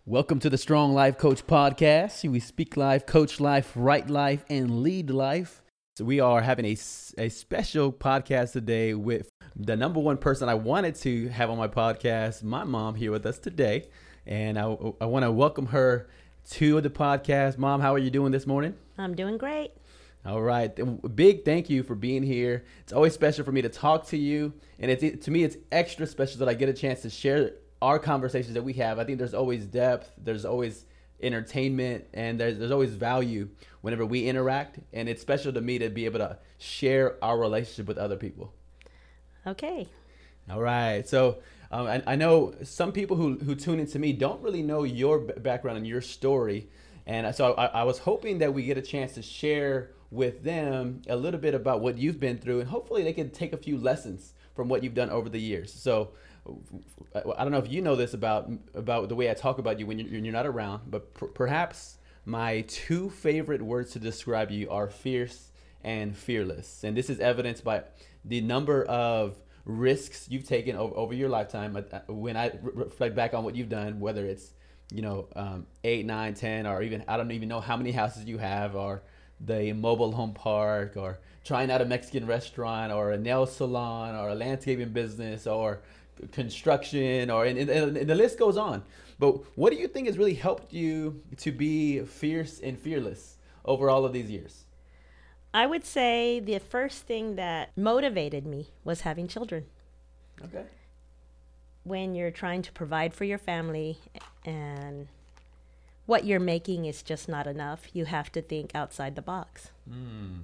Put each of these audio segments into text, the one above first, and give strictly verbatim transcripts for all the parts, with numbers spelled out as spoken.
Welcome to the Strong Life Coach Podcast. We speak life, coach life, write life, and lead life. So we are having a, a special podcast today with the number one person I wanted to have on my podcast, my mom, here with us today. And I, I want to welcome her to the podcast. Mom, how are you doing this morning? I'm doing great. All right. Big thank you for being here. It's always special for me to talk to you. And it's, to me, it's extra special that I get a chance to share our conversations that we have. I think there's always depth, there's always entertainment, and there's, there's always value whenever we interact. And it's special to me to be able to share our relationship with other people. Okay. All right. So um, I, I know some people who, who tune into me don't really know your b- background and your story. And so I, I was hoping that we get a chance to share with them a little bit about what you've been through, and hopefully they can take a few lessons from what you've done over the years. So I don't know if you know this about about the way I talk about you when you're, you're not around, but per- perhaps my two favorite words to describe you are fierce and fearless. And this is evidenced by the number of risks you've taken over, over your lifetime. When I re- reflect back on what you've done, whether it's, you know, um, eight, nine, ten, or even, I don't even know how many houses you have, or the mobile home park, or trying out a Mexican restaurant, or a nail salon, or a landscaping business, or construction, or and, and, and the list goes on. But what do you think has really helped you to be fierce and fearless over all of these years? I would say the first thing that motivated me was having children. Okay. When you're trying to provide for your family and what you're making is just not enough, you have to think outside the box. Mm.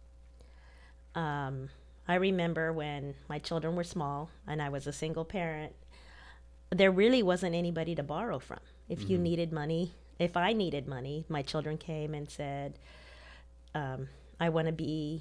Um, I remember when my children were small and I was a single parent, there really wasn't anybody to borrow from. If mm-hmm. you needed money, if I needed money, my children came and said, um, I want to be,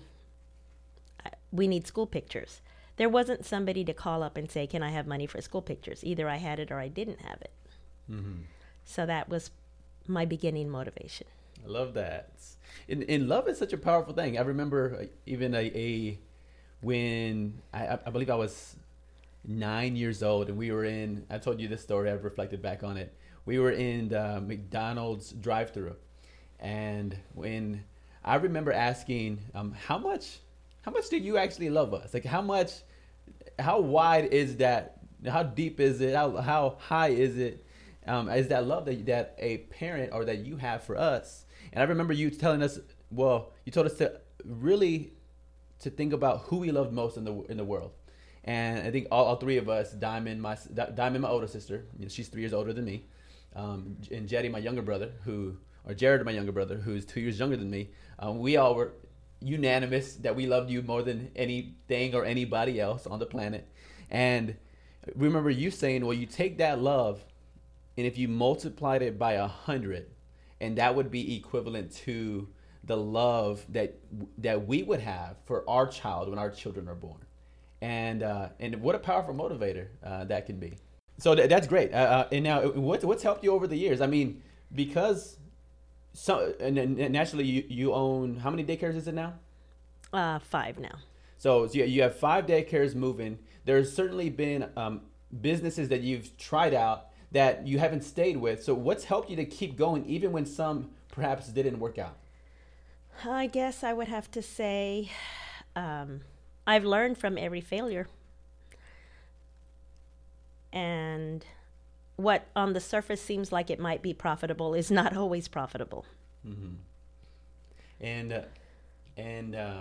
we need school pictures. There wasn't somebody to call up and say, can I have money for school pictures? Either I had it or I didn't have it. Mm-hmm. So that was my beginning motivation. I love that. And, and love is such a powerful thing. I remember even a, a when I, I believe I was nine years old, and we were in, I told you this story, I've reflected back on it. We were in the McDonald's drive-thru, and when I remember asking, um, how much, how much do you actually love us? Like how much, how wide is that? How deep is it? How, how high is it? Um, is that love that, that a parent or that you have for us? And I remember you telling us, well, you told us to really to think about who we love most in the in the world. And I think all, all three of us, Diamond, my Diamond, my older sister, you know, she's three years older than me, um, and Jetty, my younger brother, who, or Jared, my younger brother, who's two years younger than me, um, we all were unanimous that we loved you more than anything or anybody else on the planet. And remember you saying, well, you take that love, and if you multiplied it by a hundred, and that would be equivalent to the love that that we would have for our child when our children are born. And uh, and what a powerful motivator uh, that can be. So th- that's great. Uh, uh, and now what's, what's helped you over the years? I mean, because so, and, and naturally you, you own, how many daycares is it now? Uh, five now. So, so you, you have five daycares moving. There's certainly been um, businesses that you've tried out that you haven't stayed with. So what's helped you to keep going even when some perhaps didn't work out? I guess I would have to say um, I've learned from every failure. And what on the surface seems like it might be profitable is not always profitable. Mm-hmm. And uh, and uh,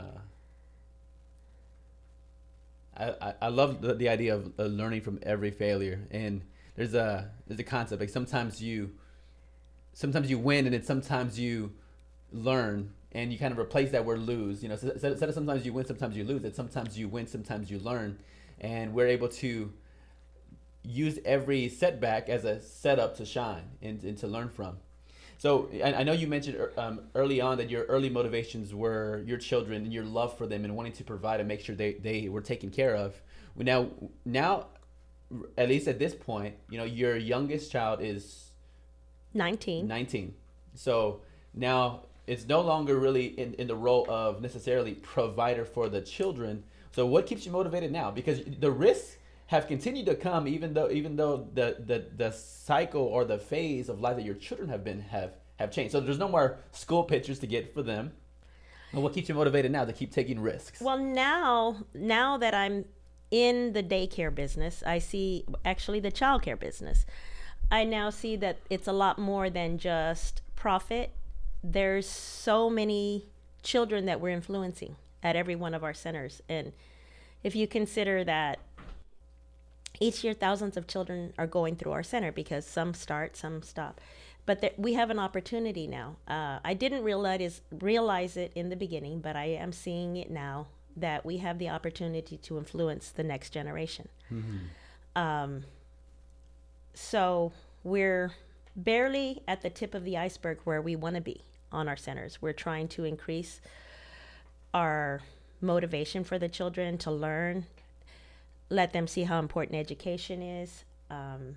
I, I love the, the idea of uh, learning from every failure. And there's a there's a concept, like sometimes you sometimes you win, and then sometimes you learn. And you kind of replace that word lose. You know, so instead of sometimes you win, sometimes you lose. It's sometimes you win, sometimes you learn. And we're able to use every setback as a setup to shine and, and to learn from. So I, I know you mentioned um, early on that your early motivations were your children and your love for them and wanting to provide and make sure they, they were taken care of. Now, now, at least at this point, you know, your youngest child is nineteen. nineteen. So now it's no longer really in, in the role of necessarily provider for the children. So what keeps you motivated now? Because the risks have continued to come, even though even though the, the the cycle or the phase of life that your children have been have have changed. So there's no more school pictures to get for them. And what keeps you motivated now to keep taking risks? Well, now now that I'm in the daycare business, I see actually the childcare business. I now see that it's a lot more than just profit. There's so many children that we're influencing at every one of our centers. And if you consider that each year thousands of children are going through our center because some start, some stop. But there, we have an opportunity now. Uh, I didn't realize, realize it in the beginning, but I am seeing it now that we have the opportunity to influence the next generation. Mm-hmm. Um, so we're barely at the tip of the iceberg where we want to be on our centers. We're trying to increase our motivation for the children to learn, let them see how important education is. Um,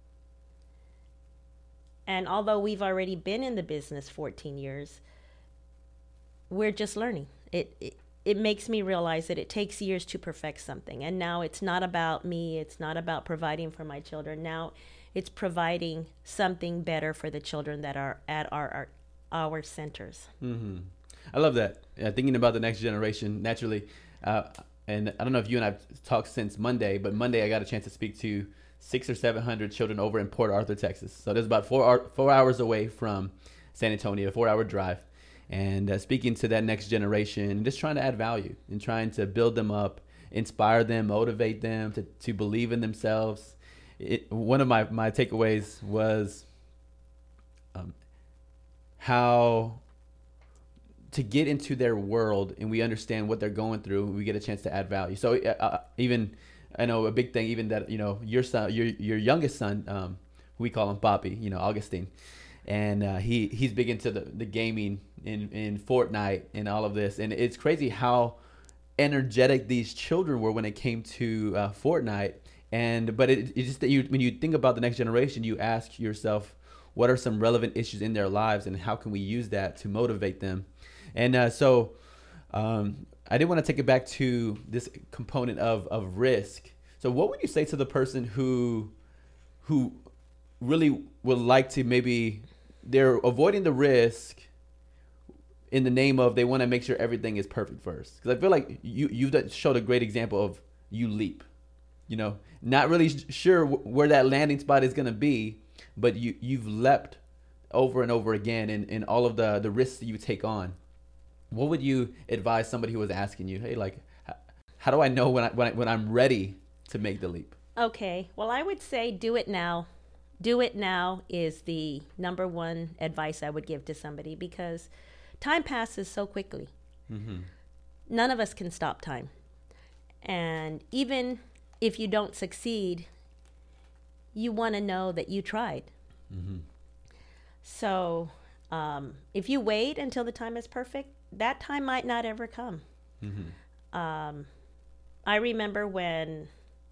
and although we've already been in the business fourteen years, we're just learning. It, it it makes me realize that it takes years to perfect something. And now it's not about me. It's not about providing for my children. Now it's providing something better for the children that are at our our, our centers. Mm-hmm. I love that. Yeah, thinking about the next generation, naturally. Uh, and I don't know if you and I have talked since Monday, but Monday I got a chance to speak to six or seven hundred children over in Port Arthur, Texas. So there's about four four hours away from San Antonio, a four-hour drive. And uh, speaking to that next generation and just trying to add value and trying to build them up, inspire them, motivate them to, to believe in themselves. It, one of my, my takeaways was um, how to get into their world and we understand what they're going through, we get a chance to add value. So uh, even, I know a big thing, even that, you know, your son, your, your youngest son, um, we call him Bobby, you know, Augustine. And uh, he, he's big into the, the gaming in, in Fortnite and all of this. And it's crazy how energetic these children were when it came to uh, Fortnite. And but it, it's just that you, when you think about the next generation, you ask yourself, what are some relevant issues in their lives and how can we use that to motivate them? And uh, so um, I did want to take it back to this component of, of risk. So what would you say to the person who who really would like to maybe they're avoiding the risk in the name of they want to make sure everything is perfect first? Because I feel like you you've showed a great example of you leap, you know, not really sure where that landing spot is going to be, but you you've leapt over and over again in, in all of the the risks that you take on. What would you advise somebody who was asking you, hey, like, how do I know when I, when I, when I'm ready to make the leap? Okay, well, I would say do it now. Do it now is the number one advice I would give to somebody because time passes so quickly. Mm-hmm. None of us can stop time. And even if you don't succeed, you want to know that you tried. Mm-hmm. So um, if you wait until the time is perfect, that time might not ever come. Mm-hmm. Um, I remember when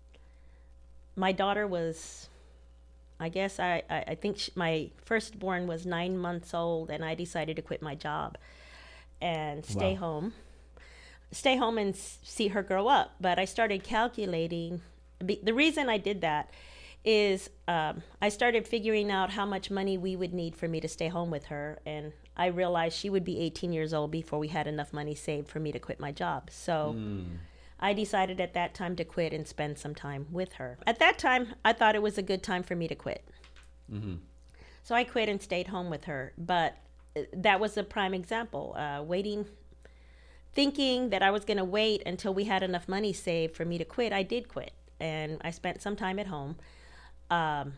my daughter was, I guess I, I, I think she, my firstborn was nine months old and I decided to quit my job and stay wow. home. Stay home and s- see her grow up. But I started calculating. Be, the reason I did that is um, I started figuring out how much money we would need for me to stay home with her. And I realized she would be eighteen years old before we had enough money saved for me to quit my job. So mm. I decided at that time to quit and spend some time with her. At that time, I thought it was a good time for me to quit. Mm-hmm. So I quit and stayed home with her. But that was a prime example. Uh, waiting, thinking that I was going to wait until we had enough money saved for me to quit, I did quit. And I spent some time at home. Um,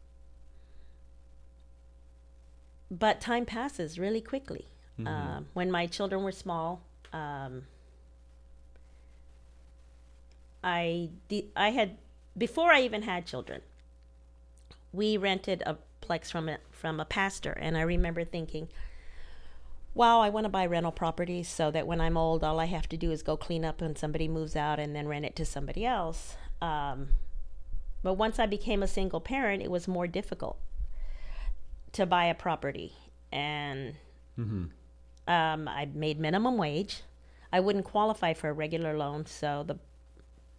but time passes really quickly. Mm-hmm. Um, when my children were small, um, I de- I had before I even had children, we rented a plex from a, from a pastor, and I remember thinking, wow, I want to buy rental properties so that when I'm old, all I have to do is go clean up when somebody moves out and then rent it to somebody else. Um, but once I became a single parent, it was more difficult to buy a property. And mm-hmm. um, I made minimum wage. I wouldn't qualify for a regular loan, so the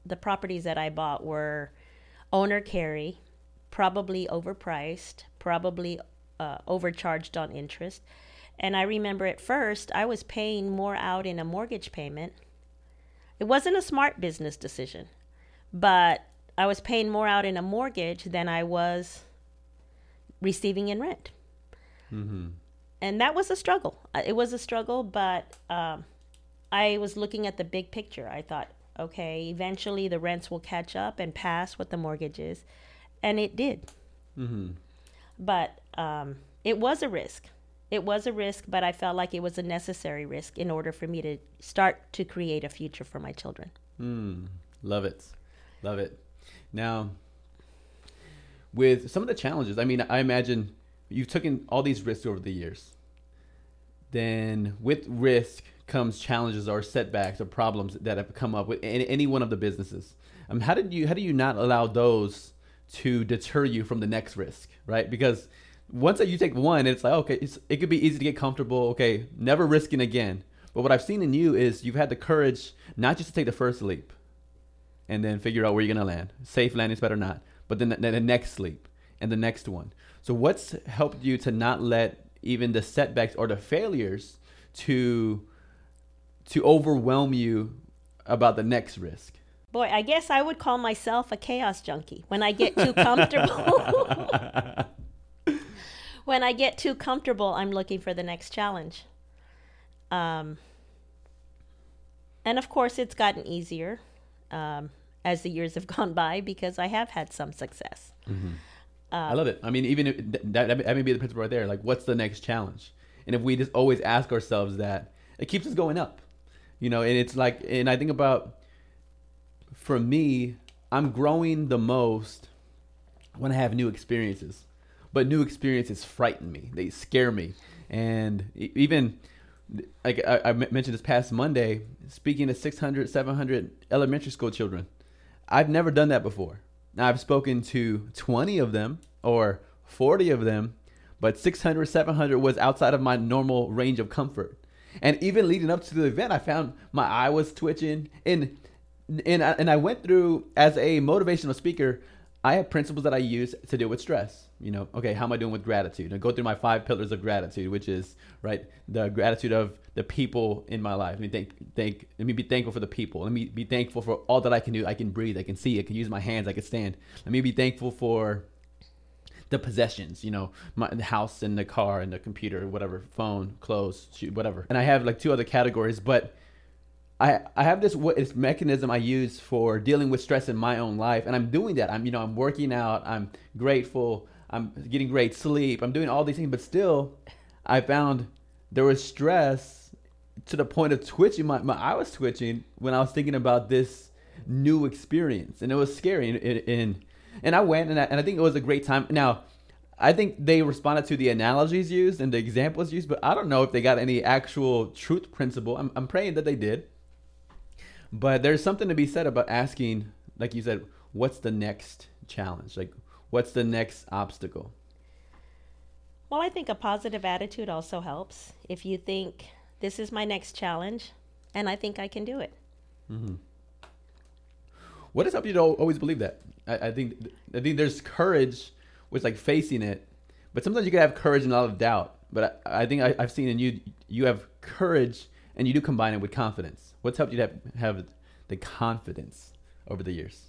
the properties that I bought were owner carry, probably overpriced, probably uh, overcharged on interest. And I remember at first I was paying more out in a mortgage payment. It wasn't a smart business decision, but I was paying more out in a mortgage than I was receiving in rent. Mm-hmm. And that was a struggle. It was a struggle, but um, I was looking at the big picture. I thought, okay, eventually the rents will catch up and pass what the mortgage is. And it did. Mm-hmm. But um, it was a risk. It was a risk, but I felt like it was a necessary risk in order for me to start to create a future for my children. Mm, love it. Love it. Now, with some of the challenges, I mean, I imagine you've taken all these risks over the years. Then with risk comes challenges or setbacks or problems that have come up with any, any one of the businesses. Um, how did you, how do you not allow those to deter you from the next risk, right? Because once you take one, it's like, okay, it's, it could be easy to get comfortable. Okay, never risking again. But what I've seen in you is you've had the courage not just to take the first leap and then figure out where you're going to land. Safe landing is better not. But then the, the next leap and the next one. So what's helped you to not let even the setbacks or the failures to to overwhelm you about the next risk? Boy, I guess I would call myself a chaos junkie. When I get too comfortable, when I get too comfortable, I'm looking for the next challenge. Um, and of course, it's gotten easier um, as the years have gone by because I have had some success. Mm-hmm. Uh, I love it. I mean, even if that, that, that may be the principle right there. Like, what's the next challenge? And if we just always ask ourselves that, it keeps us going up. You know, and it's like, and I think about, for me, I'm growing the most when I have new experiences. But new experiences frighten me. They scare me. And even, like I, I mentioned this past Monday, speaking to six hundred, seven hundred elementary school children. I've never done that before. Now, I've spoken to twenty of them or forty of them, but six hundred, seven hundred was outside of my normal range of comfort. And even leading up to the event, I found my eye was twitching. And, and, I, and I went through, as a motivational speaker, I have principles that I use to deal with stress. You know, okay, how am I doing with gratitude? I go through my five pillars of gratitude, which is, right, the gratitude of the people in my life. Let me thank, thank, let me be thankful for the people. Let me be thankful for all that I can do. I can breathe, I can see, I can use my hands, I can stand. Let me be thankful for the possessions, you know, my the house and the car and the computer, whatever, phone, clothes, shoe, whatever. And I have like two other categories, but I, I have this, this mechanism I use for dealing with stress in my own life. And I'm doing that. I'm, you know, I'm working out. I'm grateful. I'm getting great sleep. I'm doing all these things, but still I found there was stress to the point of twitching. My, my eye was twitching when I was thinking about this new experience, and it was scary. And, and, and I went, and I, and I think it was a great time. Now, I think they responded to the analogies used and the examples used, but I don't know if they got any actual truth principle. I'm, I'm praying that they did. But there's something to be said about asking, like you said, what's the next challenge? Like, what's the next obstacle? Well, I think a positive attitude also helps. If you think, this is my next challenge, and I think I can do it. Mm-hmm. What has helped you to always believe that? I, I think I think there's courage with like facing it, but sometimes you can have courage and a lot of doubt. But I, I think I, I've seen in you, you have courage and you do combine it with confidence. What's helped you to have, have the confidence over the years?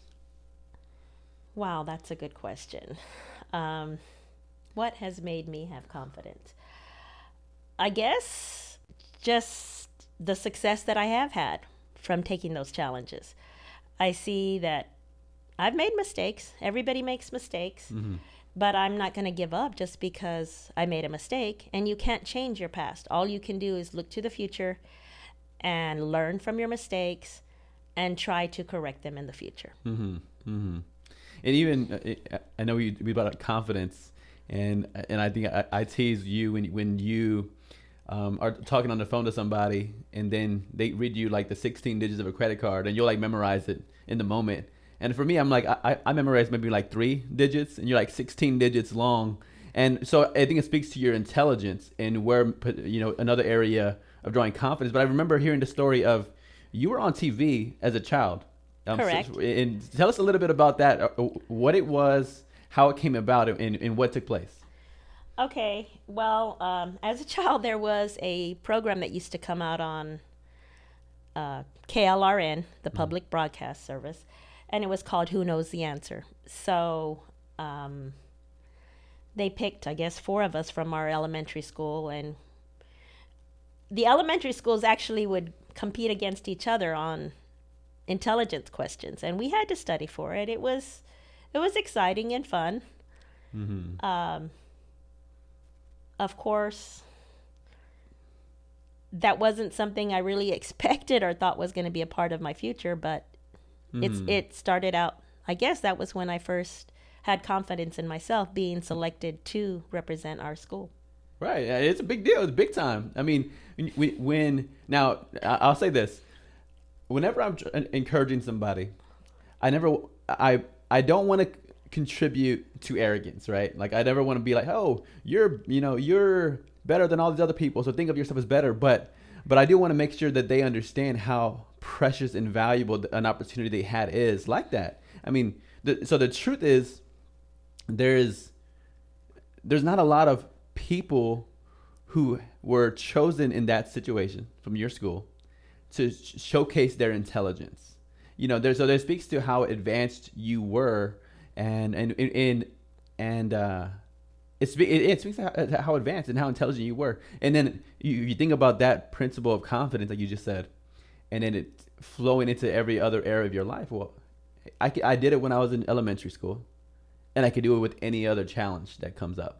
Wow, that's a good question. Um, what has made me have confidence? I guess just the success that I have had from taking those challenges. I see that I've made mistakes. Everybody makes mistakes. Mm-hmm. But I'm not going to give up just because I made a mistake. And you can't change your past. All you can do is look to the future and learn from your mistakes and try to correct them in the future. Mm-hmm. Mm-hmm. And even, I know we, we brought up confidence, and and I think I, I tease you when, when you um, are talking on the phone to somebody, and then they read you like the sixteen digits of a credit card, and you'll like memorize it in the moment. And for me, I'm like, I, I memorize maybe like three digits, and you're like sixteen digits long. And so I think it speaks to your intelligence and where, you know, another area of drawing confidence. But I remember hearing the story of you were on T V as a child, Um, Correct. So, and tell us a little bit about that, uh, what it was, how it came about, and, and what took place. Okay. Well, um, as a child, there was a program that used to come out on uh, K L R N, the public broadcast service, and it was called Who Knows the Answer. So um, they picked, I guess, four of us from our elementary school, and the elementary schools actually would compete against each other on intelligence questions, and we had to study for it. It was it was exciting and fun. Mm-hmm. Um, of course, that wasn't something I really expected or thought was going to be a part of my future, but Mm-hmm. it's it started out. I guess that was when I first had confidence in myself, being selected to represent our school. Right. Yeah, it's a big deal. It's big time. I mean, when, when now I- I'll say this: whenever I'm tr- encouraging somebody, I never, I, I don't want to contribute to arrogance, right? Like I never want to be like, oh, you're, you know, you're better than all these other people, so think of yourself as better. But, but I do want to make sure that they understand how precious and valuable an opportunity they had is like that. I mean, the, so the truth is, there's, there's not a lot of people who were chosen in that situation from your school to sh- showcase their intelligence. You know, there, so there speaks to how advanced you were, and and and and uh, it, spe- it, it speaks to how, to how advanced and how intelligent you were. And then you, you think about that principle of confidence, like you just said, and then it flowing into every other area of your life. Well, I, c- I did it when I was in elementary school, and I could do it with any other challenge that comes up.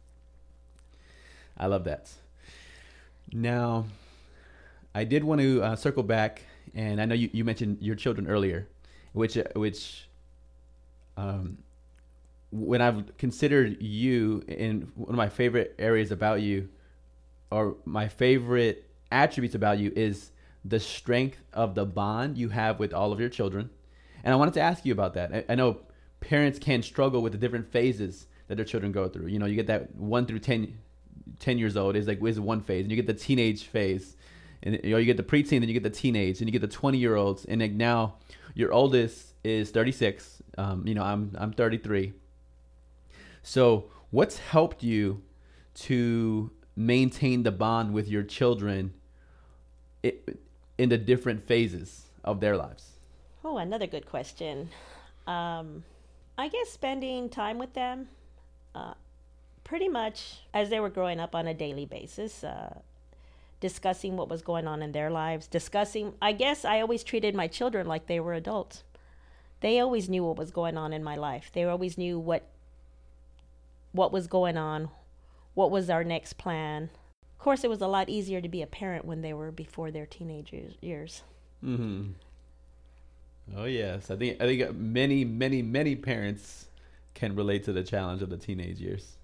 I love that. Now, I did want to uh, circle back, and I know you, you mentioned your children earlier, which which um, when I've considered you, in one of my favorite areas about you, or my favorite attributes about you, is the strength of the bond you have with all of your children. And I wanted to ask you about that. I, I know parents can struggle with the different phases that their children go through. You know, you get that one through ten, ten years old is like is one phase, and you get the teenage phase, and you know you get the preteen, then you get the teenage, and you get the twenty year olds, and like now your oldest is thirty-six. Um, you know, I'm I'm thirty-three. So, what's helped you to maintain the bond with your children it, in the different phases of their lives? Oh, another good question. Um, I guess spending time with them, uh, pretty much as they were growing up on a daily basis, uh, discussing what was going on in their lives, discussing, I guess I always treated my children like they were adults. They always knew what was going on in my life. They always knew what what was going on, what was our next plan. Of course, it was a lot easier to be a parent when they were before their teenage years. Mm-hmm. Oh yes, I think I think many many many parents can relate to the challenge of the teenage years.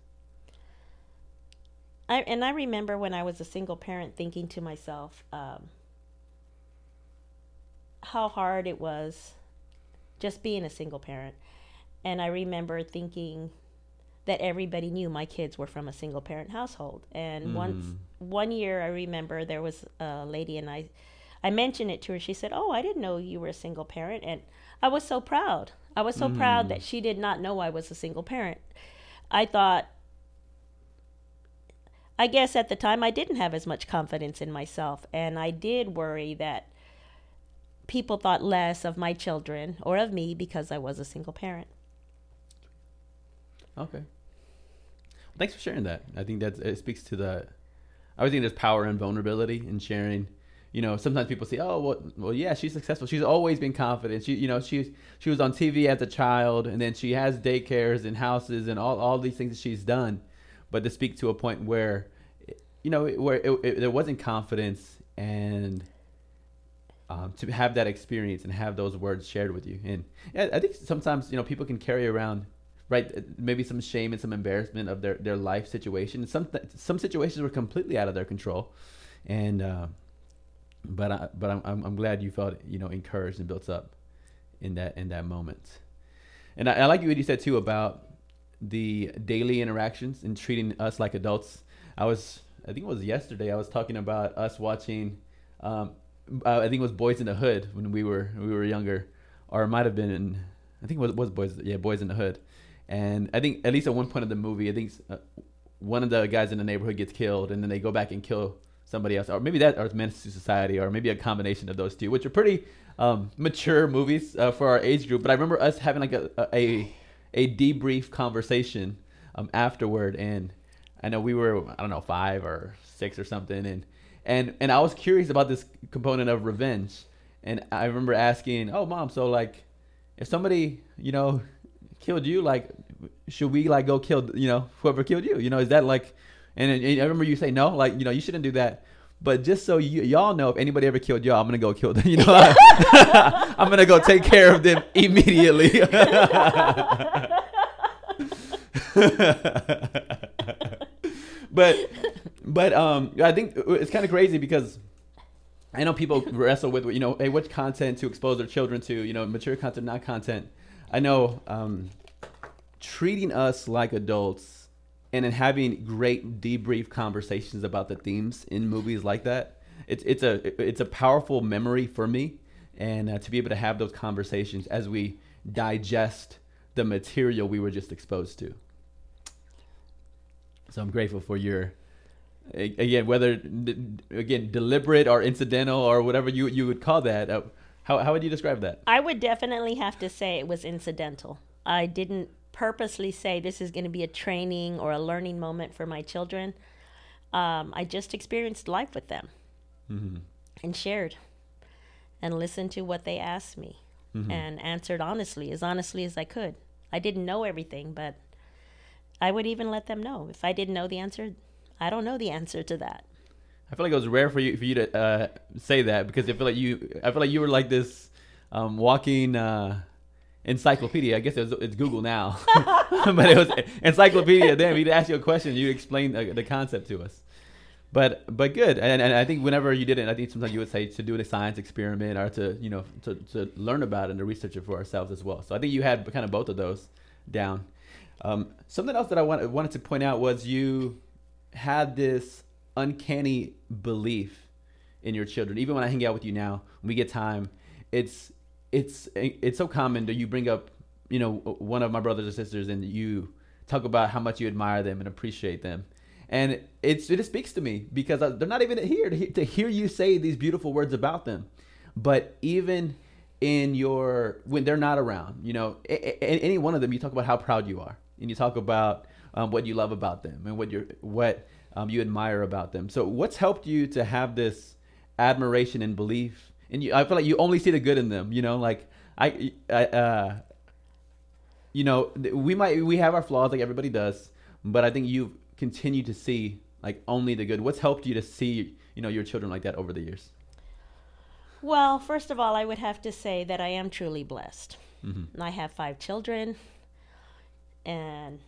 I and I remember when I was a single parent thinking to myself um, how hard it was just being a single parent. And I remember thinking that everybody knew my kids were from a single parent household. And Mm. once one year I remember there was a lady, and I I mentioned it to her. She said, "Oh, I didn't know you were a single parent." And I was so proud. I was so proud Mm. that she did not know I was a single parent. I thought, I guess at the time I didn't have as much confidence in myself, and I did worry that people thought less of my children or of me because I was a single parent. Okay. Thanks for sharing that. I think that it speaks to the. I always think there's power in vulnerability and sharing. You know, sometimes people say, "Oh, well, well, yeah, she's successful. She's always been confident. She, you know, she she was on T V as a child, and then she has daycares and houses and all all these things that she's done." But to speak to a point where, you know, where it, it, there wasn't confidence, and um, to have that experience and have those words shared with you, and yeah, I think sometimes you know people can carry around. Right, maybe some shame and some embarrassment of their, their life situation. Some some situations were completely out of their control, and uh, but I, but I'm, I'm I'm glad you felt you know encouraged and built up in that in that moment. And I, I like what you said too about the daily interactions and treating us like adults. I was I think it was yesterday I was talking about us watching. Um, I think it was Boys in the Hood when we were we were younger. or it might have been, I think it was, was Boys, yeah, Boys in the Hood. And I think at least at one point of the movie, I think uh, one of the guys in the neighborhood gets killed, and then they go back and kill somebody else, or maybe that, or Menace to Society, or maybe a combination of those two, which are pretty um, mature movies uh, for our age group. But I remember us having like a a, a debrief conversation um, afterward, and I know we were, I don't know, five or six or something, and and and I was curious about this component of revenge, and I remember asking, "Oh, Mom, so like, if somebody, you know, killed you, like, should we like go kill, you know, whoever killed you? You know, is that like?" And, and I remember you say no, like, you know, you shouldn't do that. But just so you, y'all know, if anybody ever killed y'all, I'm gonna go kill them. You know, I, I'm gonna go take care of them immediately. but but um, I think it's kind of crazy because I know people wrestle with, you know, hey, what content to expose their children to, you know, mature content, not content. I know um, treating us like adults and then having great debrief conversations about the themes in movies like that, it's it's a it's a powerful memory for me, and uh, to be able to have those conversations as we digest the material we were just exposed to. So I'm grateful for your, again, whether again deliberate or incidental or whatever you you would call that. Uh, how how would you describe that? I would definitely have to say it was incidental. I didn't purposely say this is going to be a training or a learning moment for my children. Um, I just experienced life with them mm-hmm. and shared and listened to what they asked me mm-hmm. and answered honestly, as honestly as I could. I didn't know everything, but I would even let them know. If I didn't know the answer, I don't know the answer to that. I feel like it was rare for you for you to uh, say that, because I feel like you I feel like you were like this um, walking uh, encyclopedia. I guess it was, it's Google now, but it was encyclopedia. Then we'd ask you a question, you explain the, the concept to us. But but good, and and I think whenever you did it, I think sometimes you would say to do a science experiment or to you know to, to learn about it and to research it for ourselves as well. So I think you had kind of both of those down. Um, something else that I want, wanted to point out was you had this uncanny belief in your children. Even when I hang out with you now, when we get time, it's it's it's so common that you bring up, you know, one of my brothers or sisters, and you talk about how much you admire them and appreciate them, and it's it speaks to me because they're not even here to hear, to hear you say these beautiful words about them. But even in your when they're not around, you know, any one of them, you talk about how proud you are, and you talk about um, what you love about them and what you're what um, you admire about them. So what's helped you to have this admiration and belief? And you, I feel like you only see the good in them, you know, like I, I uh, you know, we might, we have our flaws like everybody does, but I think you've continued to see like only the good. What's helped you to see, you know, your children like that over the years? Well, first of all, I would have to say that I am truly blessed. Mm-hmm. I have five children, and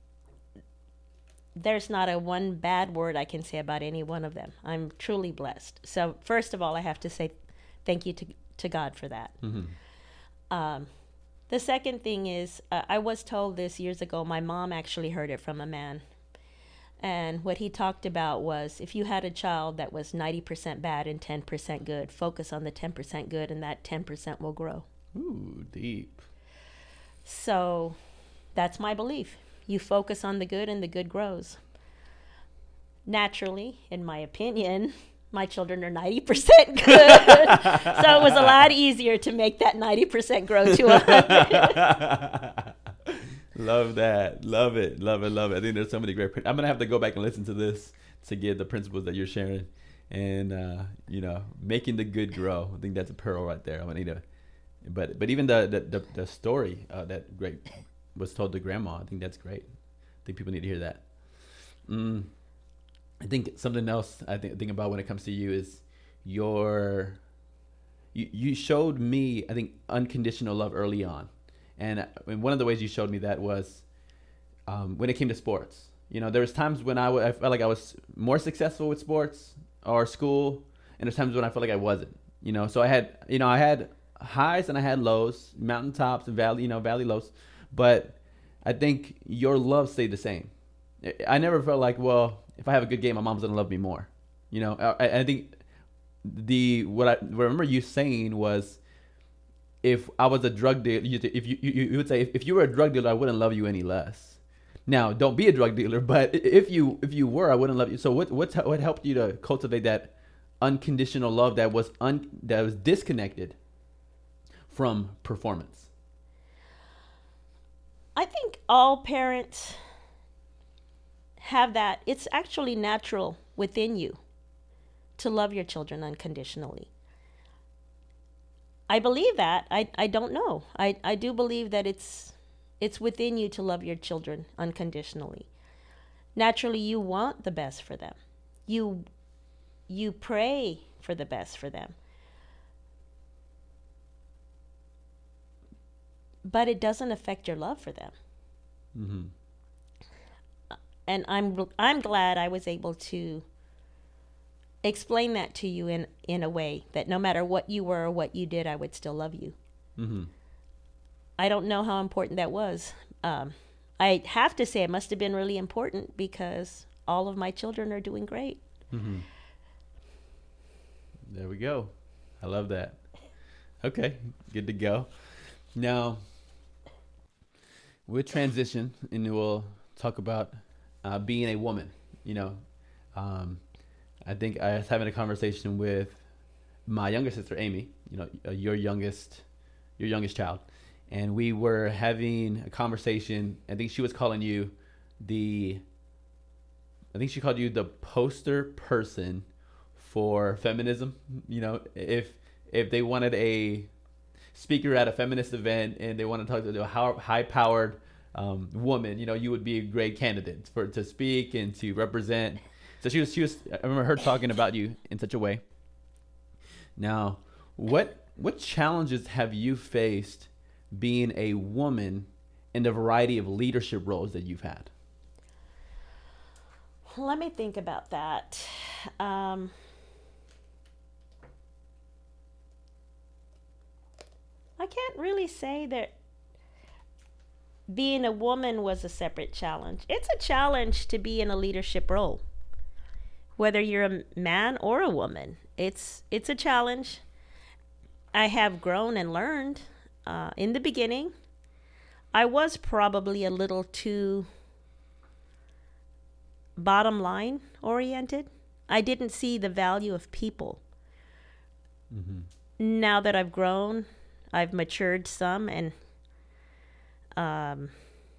there's not a one bad word I can say about any one of them. I'm truly blessed. So first of all, I have to say thank you to, to God for that. Mm-hmm. Um, the second thing is, uh, I was told this years ago. My mom actually heard it from a man. And what he talked about was, if you had a child that was ninety percent bad and ten percent good, focus on the ten percent good, and that ten percent will grow. Ooh, deep. So that's my belief. You focus on the good and the good grows. Naturally, in my opinion, my children are ninety percent good. So it was a lot easier to make that ninety percent grow to one hundred. Love that. Love it. Love it. Love it. I think there's so many great. I'm going to have to go back and listen to this to get the principles that you're sharing, and, uh, you know, making the good grow. I think that's a pearl right there. I'm going to need to, but, but even the, the, the, the story uh, that great was told to grandma, I think that's great. I think people need to hear that. Mm, I think something else I think, think about when it comes to you is your, you, you showed me, I think, unconditional love early on. And, and one of the ways you showed me that was um, when it came to sports. You know, there was times when I, w- I felt like I was more successful with sports or school, and there's times when I felt like I wasn't. You know, so I had, you know, I had highs and I had lows, mountaintops and valley, you know, valley lows. But I think your love stayed the same. I never felt like, well, if I have a good game, my mom's gonna love me more. You know, I, I think the what I, what I remember you saying was, if I was a drug dealer, you, if you, you you would say if, if you were a drug dealer, I wouldn't love you any less. Now, don't be a drug dealer, but if you if you were, I wouldn't love you. So what what's what helped you to cultivate that unconditional love that was un, that was disconnected from performance? I think all parents have that. It's actually natural within you to love your children unconditionally. I believe that. I, I don't know. I, I do believe that it's it's within you to love your children unconditionally. Naturally, you want the best for them. You you pray for the best for them. But it doesn't affect your love for them. Mm-hmm. And I'm I'm glad I was able to explain that to you in, in a way that no matter what you were or what you did, I would still love you. Mm-hmm. I don't know how important that was. Um, I have to say it must have been really important because all of my children are doing great. Mm-hmm. There we go. I love that. Okay, good to go. Now, we'll transition and we'll talk about uh, being a woman. You know, um, I think I was having a conversation with my younger sister, Amy, you know, uh, your youngest, your youngest child. And we were having a conversation. I think she was calling you the, I think she called you the poster person for feminism. You know, if, if they wanted a speaker at a feminist event and they want to talk to a high powered um, woman, you know, you would be a great candidate for, to speak and to represent. So she was, she was, I remember her talking about you in such a way. Now, what what challenges have you faced being a woman in the variety of leadership roles that you've had? Let me think about that. Um, I can't really say that being a woman was a separate challenge. It's a challenge to be in a leadership role. Whether you're a man or a woman, it's it's a challenge. I have grown and learned. Uh, in the beginning, I was probably a little too bottom line oriented. I didn't see the value of people. Mm-hmm. Now that I've grown, I've matured some, and um,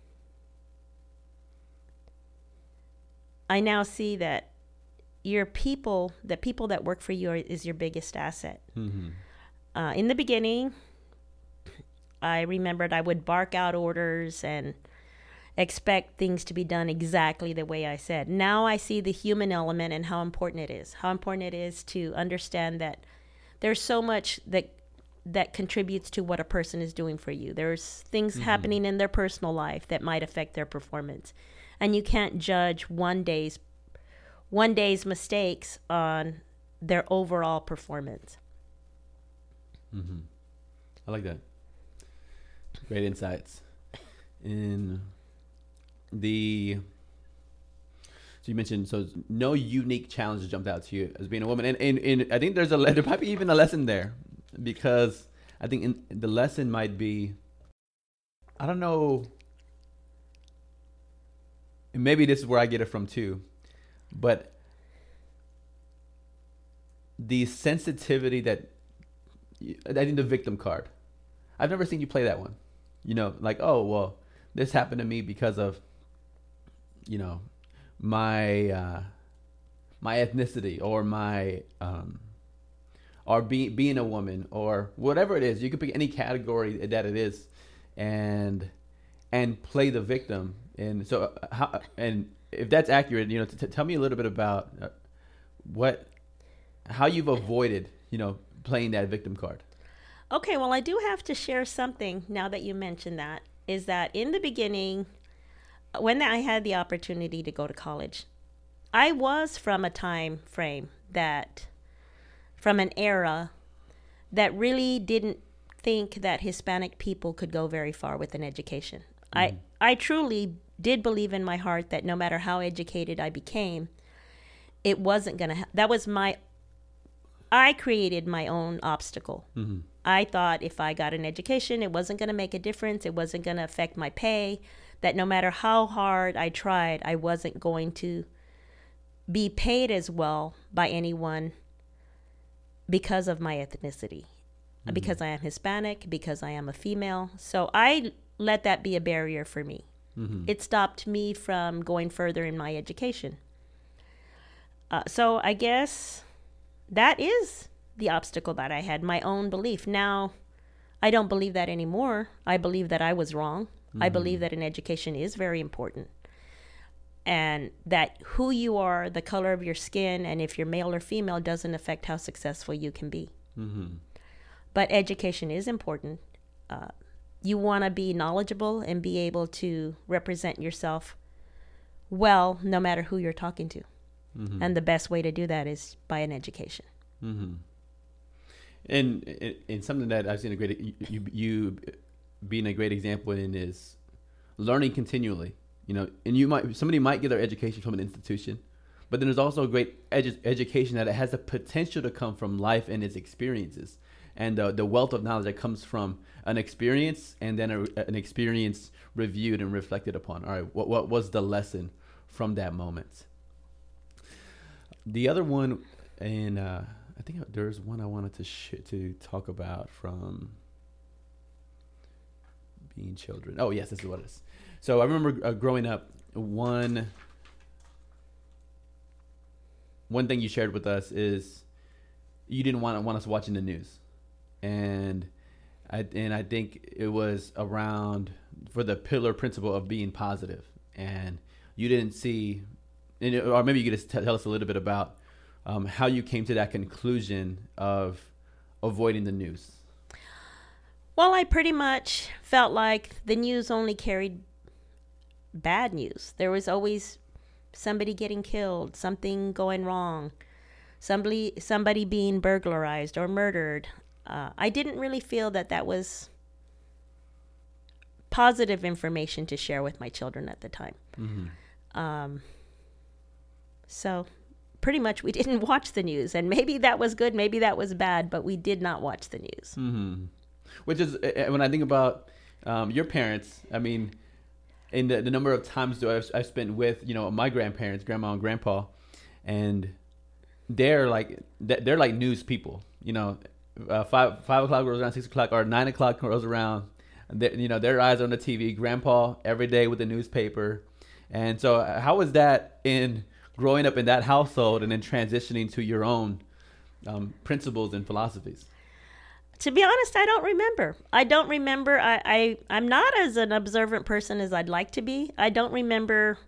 I now see that your people, the people that work for you are, is your biggest asset. Mm-hmm. Uh, in the beginning, I remembered I would bark out orders and expect things to be done exactly the way I said. Now I see the human element and how important it is. How important it is to understand that there's so much that that contributes to what a person is doing for you. There's things mm-hmm. happening in their personal life that might affect their performance. And you can't judge one day's one day's mistakes on their overall performance. Mm-hmm. I like that. Great insights. In the so you mentioned so no unique challenges jumped out to you as being a woman, and and, and I think there's a there might be even a lesson there, because I think in, the lesson might be, I don't know, maybe this is where I get it from too, but the sensitivity that I think the victim card. I've never seen you play that one. You know, like, oh, well, this happened to me because of, you know, my uh, my ethnicity or my um, or be, being a woman or whatever it is. You could pick any category that it is, and and play the victim. And so, how, and if that's accurate, you know, t- t- tell me a little bit about uh, what how you've avoided, you know, playing that victim card. Okay, well, I do have to share something now that you mentioned that, is that in the beginning, when I had the opportunity to go to college, I was from a time frame that, from an era that really didn't think that Hispanic people could go very far with an education. Mm-hmm. I, I truly did believe in my heart that no matter how educated I became, it wasn't going to, ha- that was my, I created my own obstacle. Mm-hmm. I thought if I got an education, it wasn't going to make a difference. It wasn't going to affect my pay. That no matter how hard I tried, I wasn't going to be paid as well by anyone because of my ethnicity, mm-hmm. because I am Hispanic, because I am a female. So I let that be a barrier for me. Mm-hmm. It stopped me from going further in my education. Uh, so I guess that is the obstacle that I had, my own belief. Now, I don't believe that anymore. I believe that I was wrong. Mm-hmm. I believe that an education is very important. And that who you are, the color of your skin, and if you're male or female doesn't affect how successful you can be. Mm-hmm. But education is important. Uh, you want to be knowledgeable and be able to represent yourself well, no matter who you're talking to. Mm-hmm. And the best way to do that is by an education. Mm-hmm. And, and something that I've seen a great, you, you being a great example in is learning continually. You know, and you might somebody might get their education from an institution, but then there's also a great edu- education that it has the potential to come from life and its experiences, and the the wealth of knowledge that comes from an experience and then a, an experience reviewed and reflected upon. All right, what what was the lesson from that moment? The other one, and uh, I think there's one I wanted to sh- to talk about from being children. Oh yes, this is what it is. So I remember uh, growing up, one one thing you shared with us is you didn't want want us watching the news, and I and I think it was around for the pillar principle of being positive, and you didn't see, and it, or maybe you could just t- tell us a little bit about um, how you came to that conclusion of avoiding the news. Well, I pretty much felt like the news only carried bad news. There was always somebody getting killed, something going wrong, somebody somebody being burglarized or murdered. Uh, I didn't really feel that that was positive information to share with my children at the time. Mm-hmm. Um, so pretty much we didn't watch the news, and maybe that was good, maybe that was bad, but we did not watch the news. Mm-hmm. Which is, when I think about um, your parents, I mean, in the, the number of times that I've, I've spent with, you know, my grandparents, grandma and grandpa, and they're like, they're like news people, you know, uh, five, five o'clock rolls around, six o'clock or nine o'clock rolls around, they, you know, their eyes are on the T V, grandpa every day with the newspaper. And so how was that in growing up in that household and then transitioning to your own um, principles and philosophies? To be honest, I don't remember. I don't remember. I, I, I'm not as an observant person as I'd like to be. I don't remember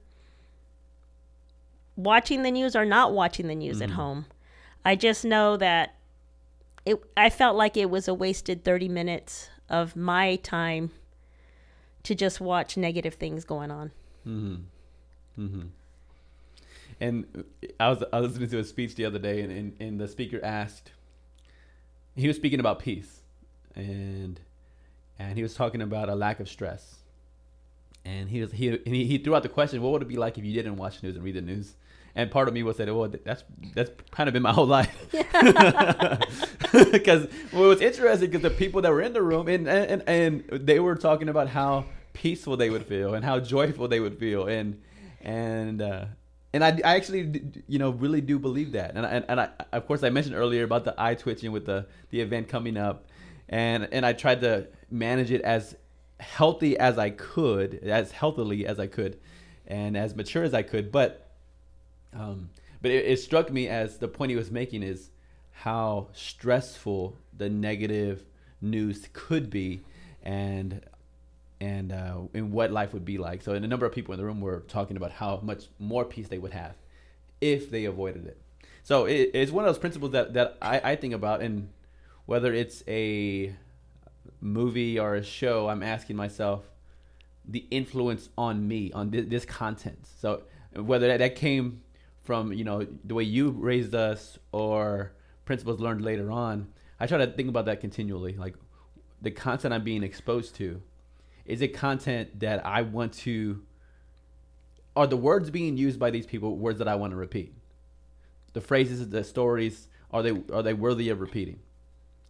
watching the news or not watching the news mm-hmm. at home. I just know that it. I felt like it was a wasted thirty minutes of my time to just watch negative things going on. Mm-hmm. Mm-hmm. And I was, I was listening to a speech the other day, and, and, and the speaker asked, he was speaking about peace, and and he was talking about a lack of stress, and he was he and he, he threw out the question, what would it be like if you didn't watch news and read the news? And part of me was said, well, that's that's kind of been my whole life, because well, it was interesting because the people that were in the room and, and and they were talking about how peaceful they would feel and how joyful they would feel, and and. Uh, And I, I actually, you know, really do believe that. And, and, and I, of course, I mentioned earlier about the eye twitching with the, the event coming up. And, and I tried to manage it as healthy as I could, as healthily as I could, and as mature as I could. But um, but it, it struck me as the point he was making is how stressful the negative news could be, and and uh, and what life would be like. So, and a number of people in the room were talking about how much more peace they would have if they avoided it. So it, it's one of those principles that, that I, I think about, and whether it's a movie or a show, I'm asking myself the influence on me, on th- this content. So whether that, that came from, you know, the way you raised us or principles learned later on, I try to think about that continually. Like, the content I'm being exposed to, is it content that I want to, are the words being used by these people words that I want to repeat? The phrases, the stories, are they are they worthy of repeating?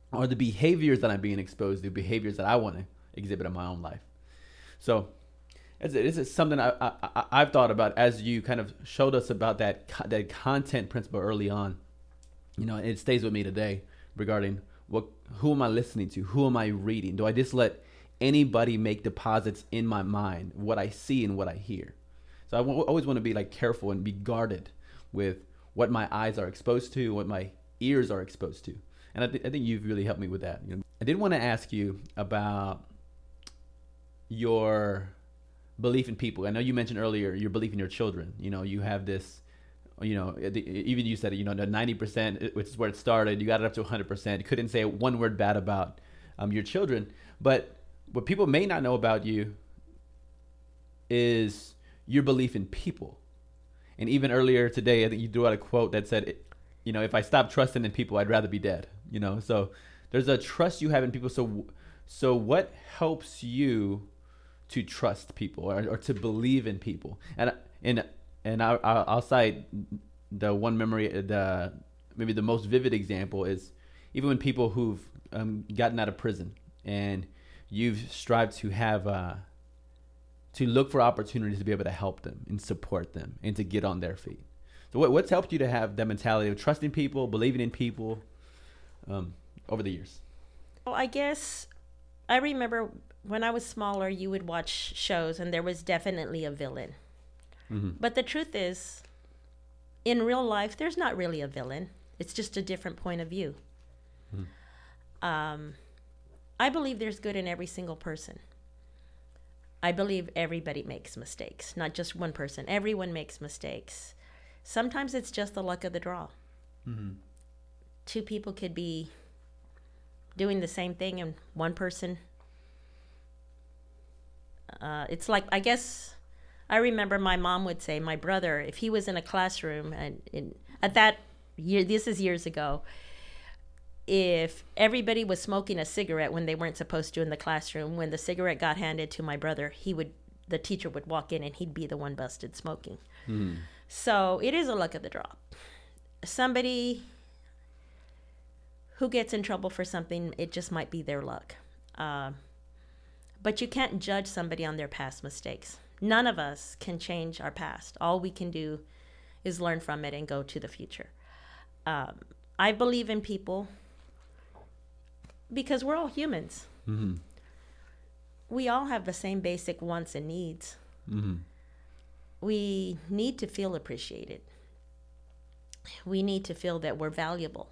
or the behaviors that I'm being exposed to, behaviors that I want to exhibit in my own life. So it's, it's something I, I, I've thought about as you kind of showed us about that that content principle early on. You know, it stays with me today regarding what, who am I listening to? Who am I reading? Do I just let anybody make deposits in my mind, what I see and what I hear? So I w- always want to be like careful and be guarded with what my eyes are exposed to, what my ears are exposed to. And I, th- I think you've really helped me with that. You know, I did want to ask you about your belief in people. I know you mentioned earlier your belief in your children. You know, you have this, you know, even you said, you know, the ninety percent, which is where it started, you got it up to one hundred percent. You couldn't say one word bad about um, your children. But what people may not know about you is your belief in people. And even earlier today, I think you threw out a quote that said, you know, if I stop trusting in people, I'd rather be dead. You know, so there's a trust you have in people. So, so what helps you to trust people or, or to believe in people? And and and I, I'll cite the one memory, the maybe the most vivid example is even when people who've um, gotten out of prison and you've strived to have uh, to look for opportunities to be able to help them and support them and to get on their feet. So what, what's helped you to have that mentality of trusting people, believing in people um, over the years? Well, I guess I remember when I was smaller, you would watch shows and there was definitely a villain. Mm-hmm. But the truth is, in real life, there's not really a villain. It's just a different point of view. Mm-hmm. Um, I believe there's good in every single person. I believe everybody makes mistakes, not just one person. Everyone makes mistakes. Sometimes it's just the luck of the draw. Mm-hmm. Two people could be doing the same thing and one person, uh, it's like, I guess, I remember my mom would say, my brother, if he was in a classroom, and in, at that year, this is years ago, if everybody was smoking a cigarette when they weren't supposed to in the classroom, when the cigarette got handed to my brother, he would, the teacher would walk in and he'd be the one busted smoking. Mm. So it is a luck of the draw. Somebody who gets in trouble for something, it just might be their luck. Uh, but you can't judge somebody on their past mistakes. None of us can change our past. All we can do is learn from it and go to the future. Um, I believe in people because we're all humans. Mm-hmm. We all have the same basic wants and needs. Mm-hmm. We need to feel appreciated. We need to feel that we're valuable.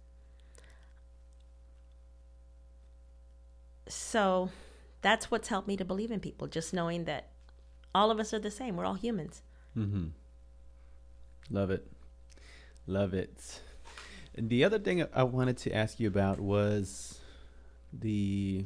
So that's what's helped me to believe in people, just knowing that all of us are the same. We're all humans. Mm-hmm. Love it. Love it. And the other thing I wanted to ask you about was the,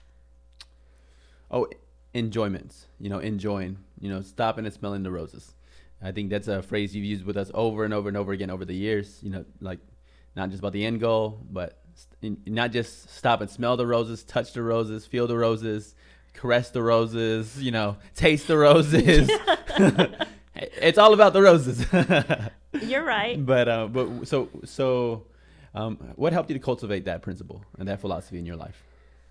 oh, enjoyments, you know, enjoying, you know, stopping and smelling the roses. I think that's a phrase you've used with us over and over and over again over the years, you know, like not just about the end goal, but in, not just stop and smell the roses, touch the roses, feel the roses, caress the roses, you know, taste the roses. It's all about the roses. You're right. But, uh, but so, so um, what helped you to cultivate that principle and that philosophy in your life?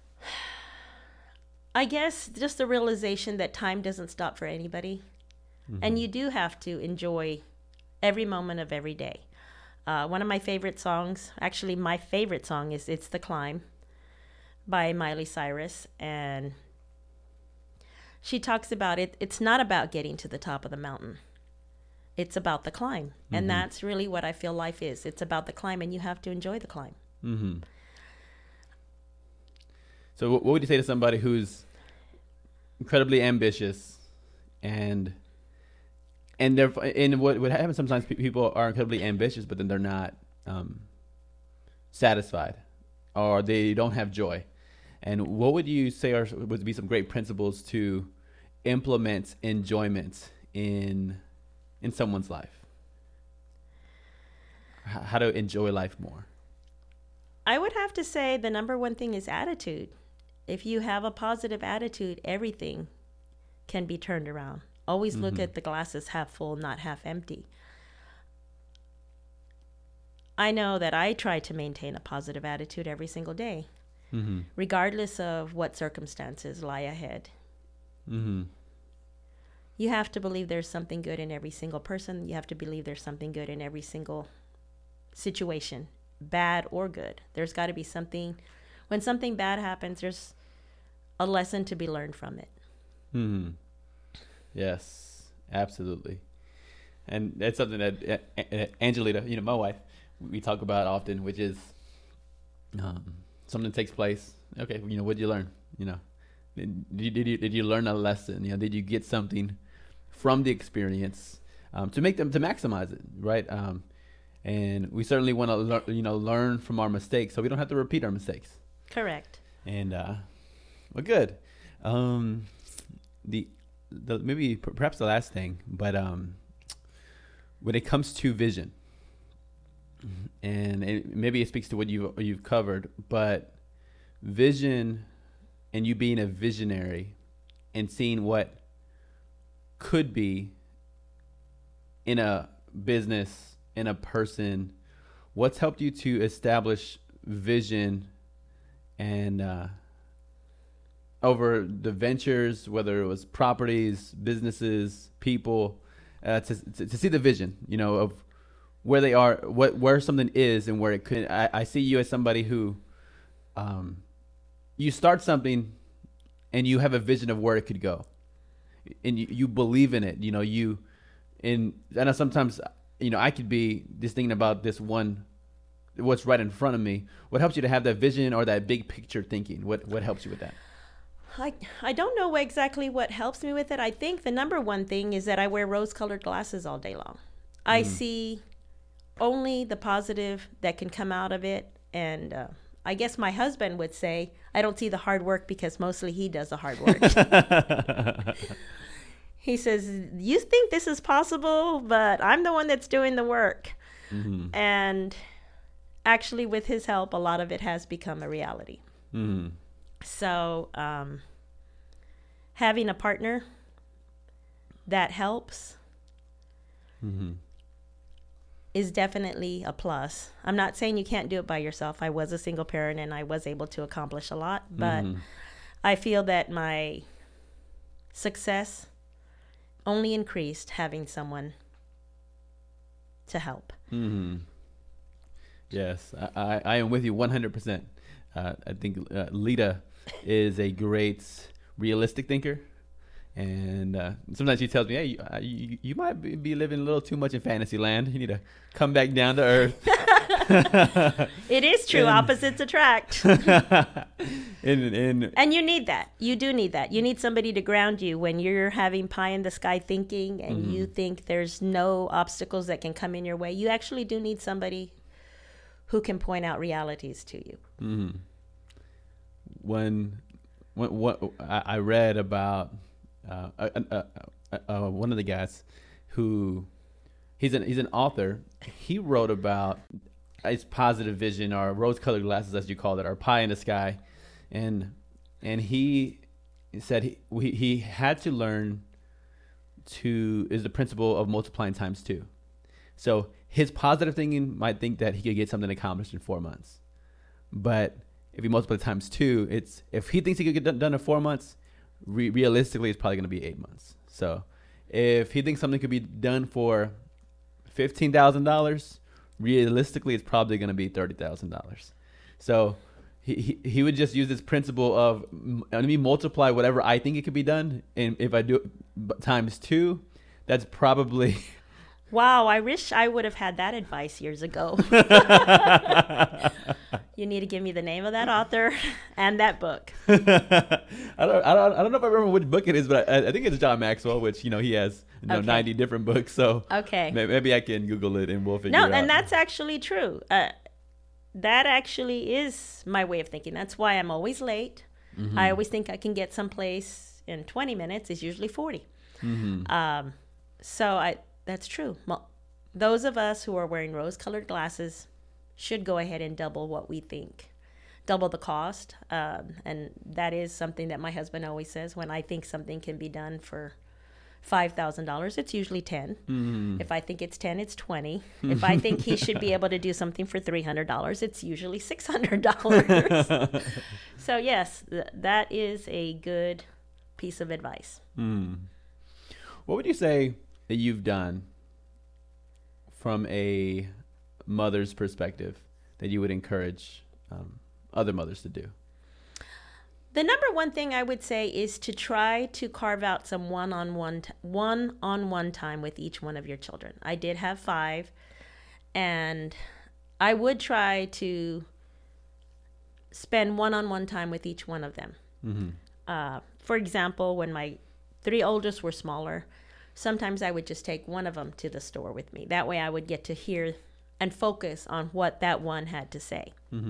I guess just the realization that time doesn't stop for anybody. Mm-hmm. And you do have to enjoy every moment of every day. Uh, one of my favorite songs, actually my favorite song is It's the Climb by Miley Cyrus. And she talks about it. It's not about getting to the top of the mountain. It's about the climb. Mm-hmm. And that's really what I feel life is. It's about the climb, and you have to enjoy the climb. Mm-hmm. So what would you say to somebody who's incredibly ambitious and and they're and what what happens sometimes people are incredibly ambitious, but then they're not um, satisfied or they don't have joy. And what would you say are would be some great principles to implement enjoyment in in someone's life? H- how to enjoy life more? I would have to say the number one thing is attitude. If you have a positive attitude, everything can be turned around. Always mm-hmm. look at the glasses half full, not half empty. I know that I try to maintain a positive attitude every single day, Mm-hmm. regardless of what circumstances lie ahead. Mm-hmm. You have to believe there's something good in every single person. You have to believe there's something good in every single situation, bad or good. There's got to be something. When something bad happens, there's a lesson to be learned from it. Mm-hmm. Yes, absolutely. And that's something that uh, uh, Angelita, you know, my wife, we talk about often, which is um, something takes place. Okay, you know, what did you learn? You know, did you, did you did you learn a lesson? You know, did you get something from the experience um, to make them to maximize it, right? Um, and we certainly want to, lear- you know, learn from our mistakes, so we don't have to repeat our mistakes. Correct. And uh, well, good. Um, the the maybe p- perhaps the last thing, but um, when it comes to vision, and it, maybe it speaks to what you've you've covered, but vision and you being a visionary and seeing what could be in a business, in a person, what's helped you to establish vision and uh, over the ventures, whether it was properties, businesses, people, uh, to, to to see the vision, you know, of where they are, what where something is, and where it could. I, I see you as somebody who, um, you start something, and you have a vision of where it could go, and you, you believe in it. You know, you, and I know sometimes, you know, I could be just thinking about this one, what's right in front of me. What helps you to have that vision or that big picture thinking? What what helps you with that? I, I don't know exactly what helps me with it. I think the number one thing is that I wear rose-colored glasses all day long. I Mm. see only the positive that can come out of it. And uh, I guess my husband would say, I don't see the hard work because mostly he does the hard work. He says, you think this is possible, but I'm the one that's doing the work. Mm-hmm. And actually, with his help, a lot of it has become a reality. Mm-hmm. So um, having a partner that helps Mm-hmm. is definitely a plus. I'm not saying you can't do it by yourself. I was a single parent and I was able to accomplish a lot, but Mm-hmm. I feel that my success only increased having someone to help. Mm-hmm. Yes, I, I, I am with you one hundred percent. Uh, I think uh, Lita is a great realistic thinker. And uh, sometimes she tells me, hey, you, uh, you, you might be, be living a little too much in fantasy land. You need to come back down to earth. It is true. And- Opposites attract. and, and And you need that. You do need that. You need somebody to ground you when you're having pie in the sky thinking and Mhm. you think there's no obstacles that can come in your way. You actually do need somebody who can point out realities to you. mm, when, when what I, I read about uh, uh, uh, uh, uh, one of the guys who he's an he's an author. He wrote about his positive vision, or rose-colored glasses, as you call it, or pie in the sky, and and he said he he, he had to learn to is the principle of multiplying times two. So his positive thinking might think that he could get something accomplished in four months, but if he multiplies times two, it's if he thinks he could get done, done in four months, re- realistically, it's probably going to be eight months. So if he thinks something could be done for fifteen thousand dollars, realistically, it's probably going to be thirty thousand dollars. So he, he he would just use this principle of mm, let me multiply whatever I think it could be done, and if I do it b- times two, that's probably Wow, I wish I would have had that advice years ago. You need to give me the name of that author and that book. I don't, I don't, I don't know if I remember which book it is, but I, I think it's John Maxwell, which you know he has you know Okay. ninety different books. So Okay. may- maybe I can Google it and we'll figure No, it out. and that's actually true. Uh, that actually is my way of thinking. That's why I'm always late. Mhm. I always think I can get someplace in twenty minutes. It's usually forty. Mhm. Um, so I that's true. Well, those of us who are wearing rose-colored glasses should go ahead and double what we think, double the cost. Um, and that is something that my husband always says. When I think something can be done for five thousand dollars, it's usually ten. Mm. If I think it's ten, it's twenty. If I think he should be able to do something for three hundred dollars, it's usually six hundred dollars. So yes, th- that is a good piece of advice. Mm. What would you say that you've done from a mother's perspective that you would encourage um, other mothers to do? The number one thing I would say is to try to carve out some one-on-one t- one-on-one time with each one of your children. I did have five, and I would try to spend one-on-one time with each one of them. Mm-hmm. Uh, for example, when my three oldest were smaller, sometimes I would just take one of them to the store with me. That way I would get to hear and focus on what that one had to say. Mm-hmm.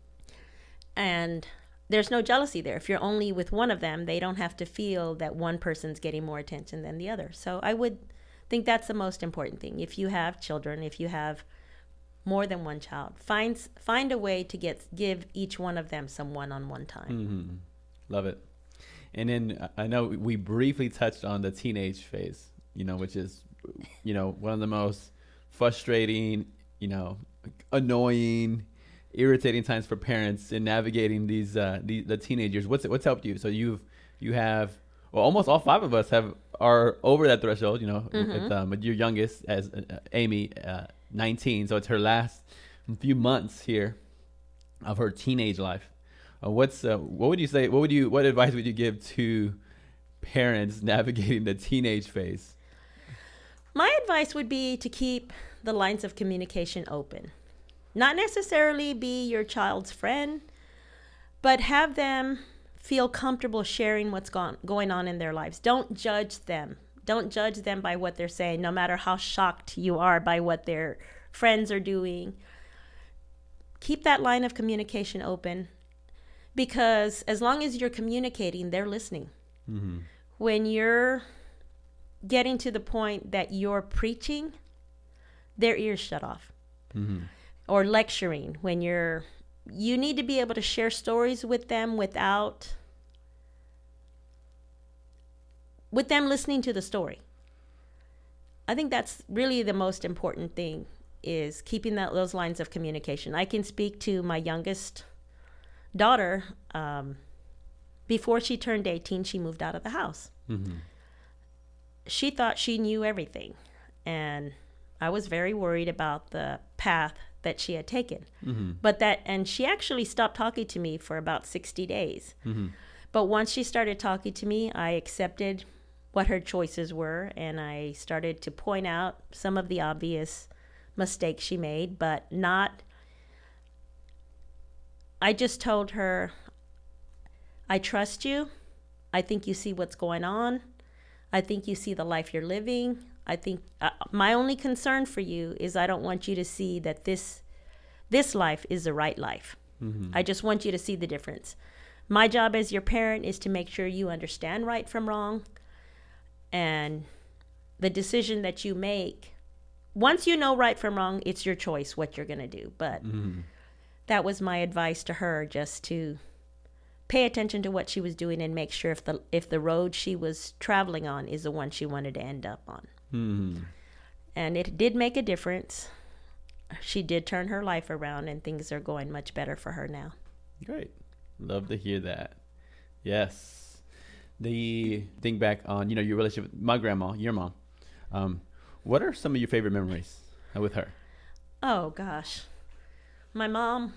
And there's no jealousy there. If you're only with one of them, they don't have to feel that one person's getting more attention than the other. So I would think that's the most important thing. If you have children, if you have more than one child, find find a way to get give each one of them some one-on-one time. Mm-hmm. Love it. And then I know we briefly touched on the teenage phase, you know, which is, you know, one of the most frustrating, you know, annoying, irritating times for parents in navigating these uh the, the teenagers. What's what's helped you? So you've you have well almost all five of us have are over that threshold, you know, mm-hmm. with, um, with your youngest as uh, Amy, uh, nineteen, so it's her last few months here of her teenage life. Uh, what's uh, what would you say? What would you what advice would you give to parents navigating the teenage phase? My advice would be to keep the lines of communication open. Not necessarily be your child's friend, but have them feel comfortable sharing what's gone, going on in their lives. Don't judge them. Don't judge them by what they're saying, no matter how shocked you are by what their friends are doing. Keep that line of communication open, because as long as you're communicating, they're listening. Mm-hmm. When you're getting to the point that you're preaching, their ears shut off. Mm-hmm. Or lecturing, when you're, you need to be able to share stories with them without, with them listening to the story. I think that's really the most important thing, is keeping that those lines of communication. I can speak to my youngest daughter. Um, before she turned eighteen, she moved out of the house. Mm-hmm. She thought she knew everything, and I was very worried about the path that she had taken. Mm-hmm. But that, and she actually stopped talking to me for about sixty days. Mm-hmm. But once she started talking to me, I accepted what her choices were, and I started to point out some of the obvious mistakes she made, but not, I just told her, I trust you. I think you see what's going on. I think you see the life you're living. I think uh, my only concern for you is I don't want you to see that this this life is the right life. Mm-hmm. I just want you to see the difference. My job as your parent is to make sure you understand right from wrong, and the decision that you make, once you know right from wrong, it's your choice what you're going to do. But mm-hmm. that was my advice to her, just to pay attention to what she was doing and make sure if the if the road she was traveling on is the one she wanted to end up on. Mm-hmm. And it did make a difference. She did turn her life around, and things are going much better for her now. Great. Love to hear that. Yes. The think back on, you know, your relationship with my grandma, your mom. Um, what are some of your favorite memories with her? Oh, gosh. My mom,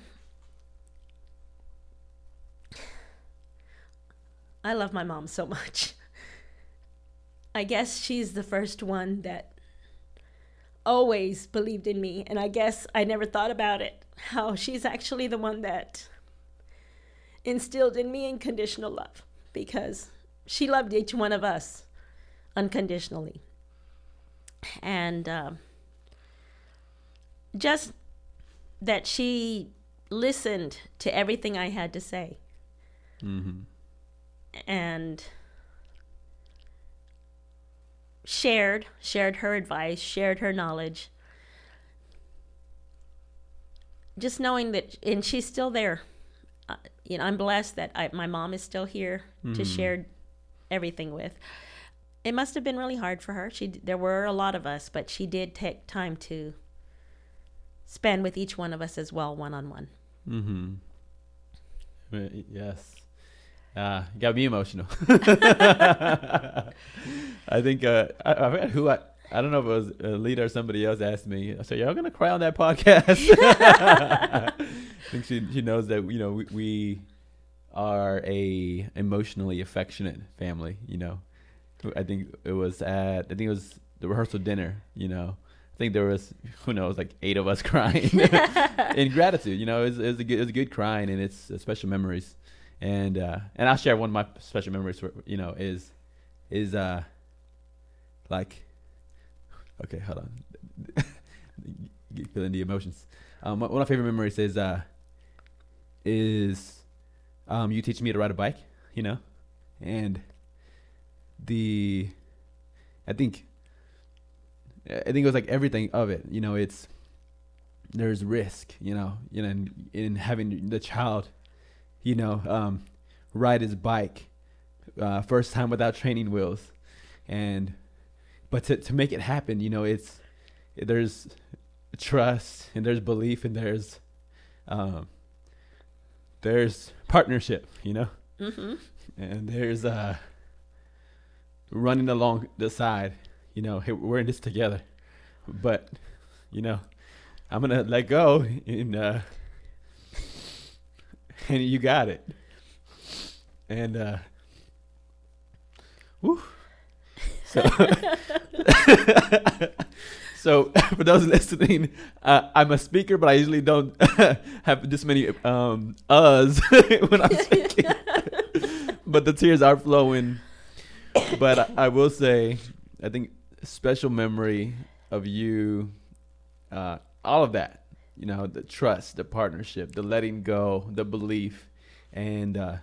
I love my mom so much. I guess she's the first one that always believed in me, and I guess I never thought about it, how she's actually the one that instilled in me unconditional love, because she loved each one of us unconditionally. And uh, just that she listened to everything I had to say. Mm-hmm. And shared, shared her advice, shared her knowledge. Just knowing that, and she's still there. Uh, you know, I'm blessed that I, my mom is still here mm-hmm. to share everything with. it must have been really hard for her. She there were a lot of us, but she did take time to spend with each one of us as well, one on one. Mm-hmm. Yes. Uh, you got me emotional. I think uh, I, I forgot who I. I don't know if it was a leader or somebody else asked me. I said, "Y'all gonna cry on that podcast?" I think she she knows that you know we, we are a emotionally affectionate family. You know, I think it was at I think it was the rehearsal dinner. You know, I think there was who knows like eight of us crying in gratitude. You know, it was, it was a good it was a good crying, and it's uh, special memories. And uh, and I'll share one of my special memories. For, you know, is is uh like. Okay, hold on. Feeling the emotions. Um, one of my favorite memories is uh, is um, you teaching me to ride a bike. You know, and the I think I think it was like everything of it. You know, it's there's risk. You know, you know, in, in having the child, you know, um, ride his bike uh, first time without training wheels, and. But to, to make it happen, you know, it's there's trust and there's belief and there's um, there's partnership, you know, Mm-hmm. and there's uh, running along the side, you know, hey, we're in this together. But you know, I'm gonna let go and uh, and you got it. And uh, whew. So, so for those listening, uh, I'm a speaker, but I usually don't have this many um uhs when I'm speaking. But the tears are flowing. But I, I will say, I think special memory of you, uh, all of that, you know, the trust, the partnership, the letting go, the belief, and uh,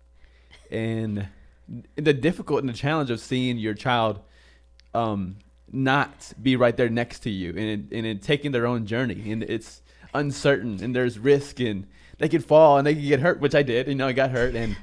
and. the difficult and the challenge of seeing your child um, not be right there next to you and and it taking their own journey, and it's uncertain and there's risk and they could fall and they could get hurt, which I did, you know, I got hurt, and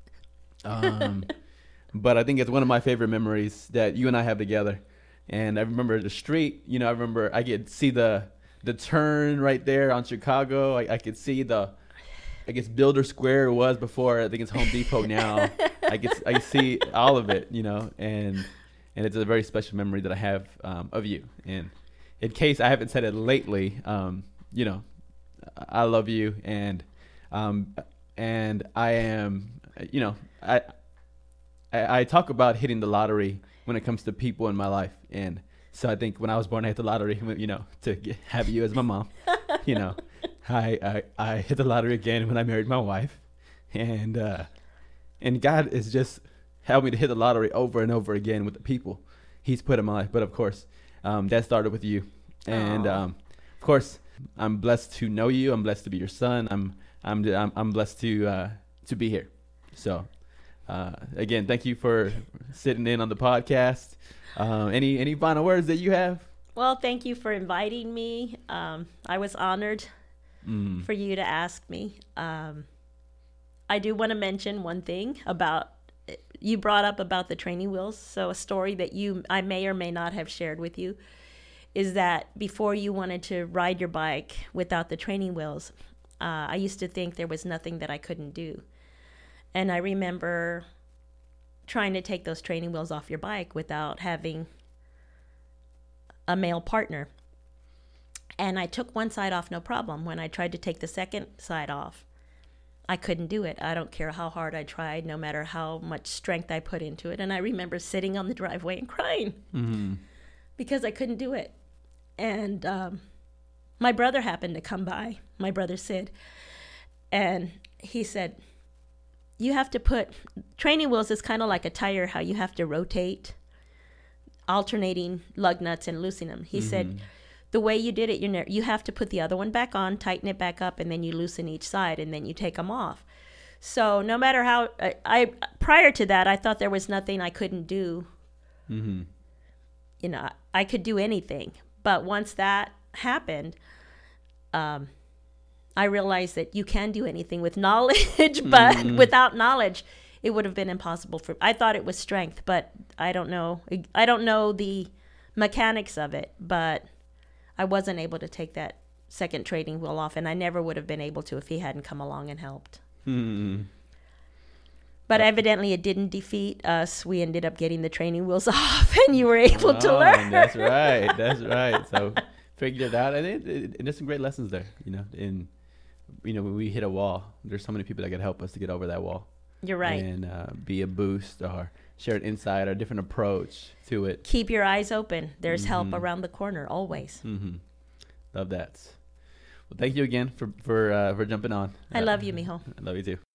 um, but I think it's one of my favorite memories that you and I have together. And I remember the street, you know, I remember I could see the the turn right there on Chicago. I, I could see the I guess Builder Square was before. I think it's Home Depot now. I get I see all of it, you know, and and it's a very special memory that I have um, of you. And in case I haven't said it lately, um, you know, I love you, and um, and I am, you know, I, I I talk about hitting the lottery when it comes to people in my life, and so I think when I was born, I hit the lottery, you know, to get, have you as my mom, you know. I, I I hit the lottery again when I married my wife, and uh, and God has just helped me to hit the lottery over and over again with the people He's put in my life. But of course, um, that started with you, and um, of course, I'm blessed to know you. I'm blessed to be your son. I'm I'm I'm, I'm blessed to uh, to be here. So uh, again, thank you for sitting in on the podcast. Uh, any any final words that you have? Well, thank you for inviting me. Um, I was honored. Mm. For you to ask me. Um, I do want to mention one thing about, you brought up about the training wheels. So a story that you, I may or may not have shared with you, is that before you wanted to ride your bike without the training wheels, uh, I used to think there was nothing that I couldn't do. And I remember trying to take those training wheels off your bike without having a male partner. And I took one side off, no problem. When I tried to take the second side off, I couldn't do it. I don't care how hard I tried, no matter how much strength I put into it. And I remember sitting on the driveway and crying mm-hmm. because I couldn't do it. And um, my brother happened to come by, my brother Sid, and he said, you have to put, training wheels is kind of like a tire, how you have to rotate, alternating lug nuts and loosening them. He mm-hmm. said, the way you did it, you ne- you have to put the other one back on, tighten it back up, and then you loosen each side, and then you take them off. So no matter how, I, I prior to that, I thought there was nothing I couldn't do. Mm-hmm. You know, I could do anything. But once that happened, um, I realized that you can do anything with knowledge, but mm-hmm. without knowledge, it would have been impossible for. I thought it was strength, but I don't know. I don't know the mechanics of it, but I wasn't able to take that second training wheel off, and I never would have been able to if he hadn't come along and helped. Hmm. But evidently it didn't defeat us. We ended up getting the training wheels off, and you were able oh, to learn. That's right. That's right. So figured it out. And, it, it, and there's some great lessons there, you know, in, you know, when we hit a wall, there's so many people that can help us to get over that wall. You're right. And uh, be a boost or share an insight or a different approach to it. Keep your eyes open. There's Mm-hmm. help around the corner, always. Mm-hmm. Love that. Well, thank you again for, for, uh, for jumping on. I Uh, love you, mijo. I love you too.